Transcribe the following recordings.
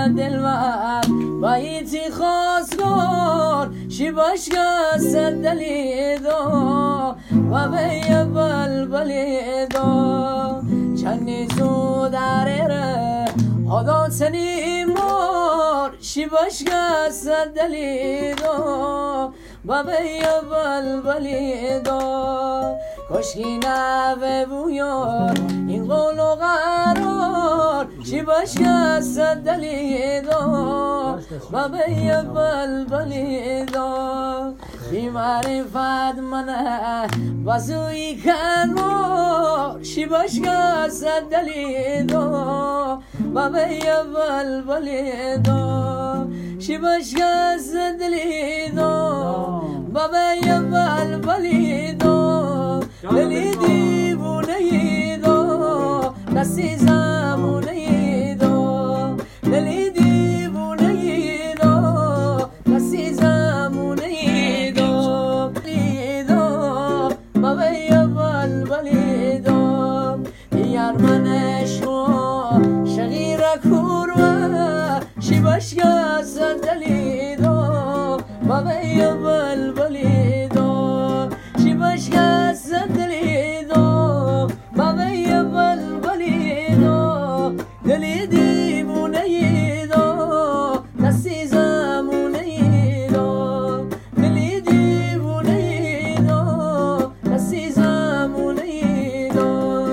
دلبر بایتی خواستگار شی باشگاه صدلی دو و به بلبلی دو چنی زود داره هدا سنی مار شی باشگاه صدلی دو و به بلبلی دو کشکی نوه بویار این قول و قرار شی باشگاه صدلی دو و به بلبلی دو بی معرفت منه بازوی کنار شی باشگاه صدلی دو و به بلبلی دو شی باشگاه صدلی دو و به بلبلی دو دلی دیوونه ای دو دستی زمونه ای دو دلی دیوونه ای دو دستی زمونه ای دو دلی دو و به بلبلی دو یار منشو شغیر کوروا شی باشگاه صدلی دو و به بلبلی دو شی باشگاه صدلی دو و به بلبلی دو دلی دیوونه ای دو دستی زمونه ای دو دلی دیوونه ای دو دستی زمونه ای دو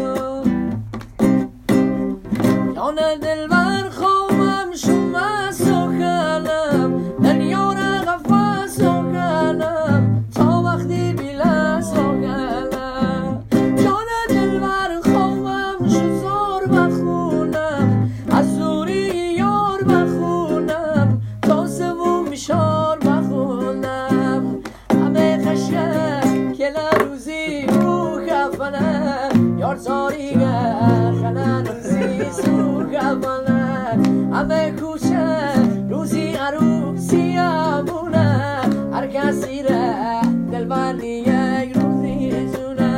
یان دلبر خوابم شما سوکنم دنیا را غفا سوکنم تا وقتی بیلا سوکنم جان دلبر خوابم شزار بخونم از زوری یار بخونم تا سوم میشار بخونم همه خشک کلا روزی رو کفنم یار تاریگر خنن روزی سو کفنم همه کوچه روزی عروسی امونه هر کسی ره دلبر یک روزی جونه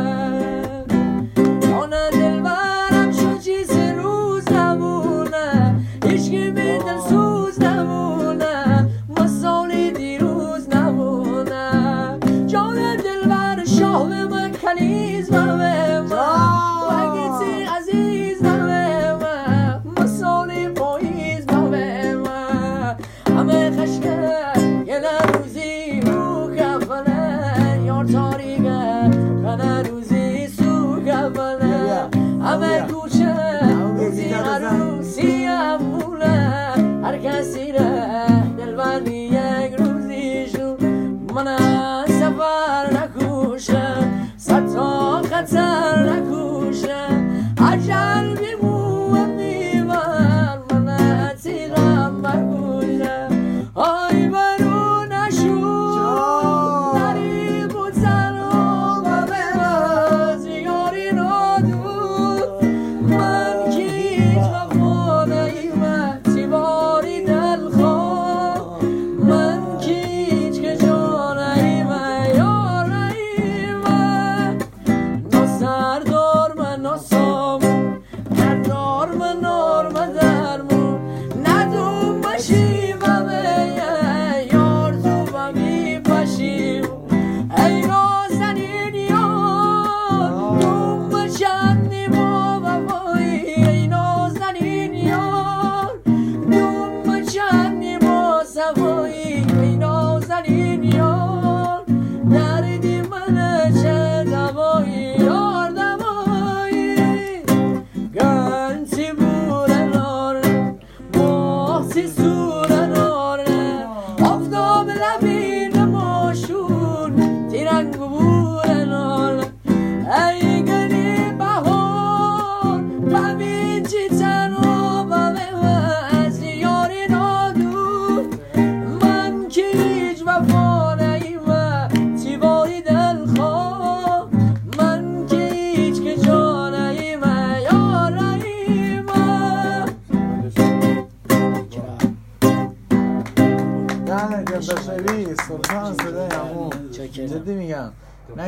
آن دلبرم شو چیز روز نمونه هیچکی به دل سوز نمونه مسالی دیروز نمونه جان دلبر شاه به من کنیز و به من وگیتی عزیز و به من مسالی پاییز و به من همه خشکه یه روزی رو کفنه یار تاریگه خنه روزی سو کفنه همه کوچه روزی عروسی امونه هر کسی ره دلبر یک روزی شو من سفر نکوشم صد تا خطر نکوشم عجل بیموم بیمن من تیغم بکوشم آی برو نشو دری بودن و به زیاری نادود من کیت وفانه ایمه تیباری دلخواه من کیت که جانه ایمه یاره ایمه ناسر دار من ناسامون کردار من نار من درمون ندوم باشی و به یار تو و می باشیم ای نازنین یار دوم چندی با وفایی ای نازنین یار دوم چندی با صفایی ای نازنین یار دردی من چه دوایی یار دوایی گنتی بورن آره محسی سورن آره آفتاب لبین ماشون تیرنگ بورن آره ای گلی بهار ببین چی تنها و از یاری نادور من که هیچ وفا نیمه تیباری دلخواه من که هیچ که جا نیمه یار نیمه نه بشوی سلطان صدای همون جدی میگم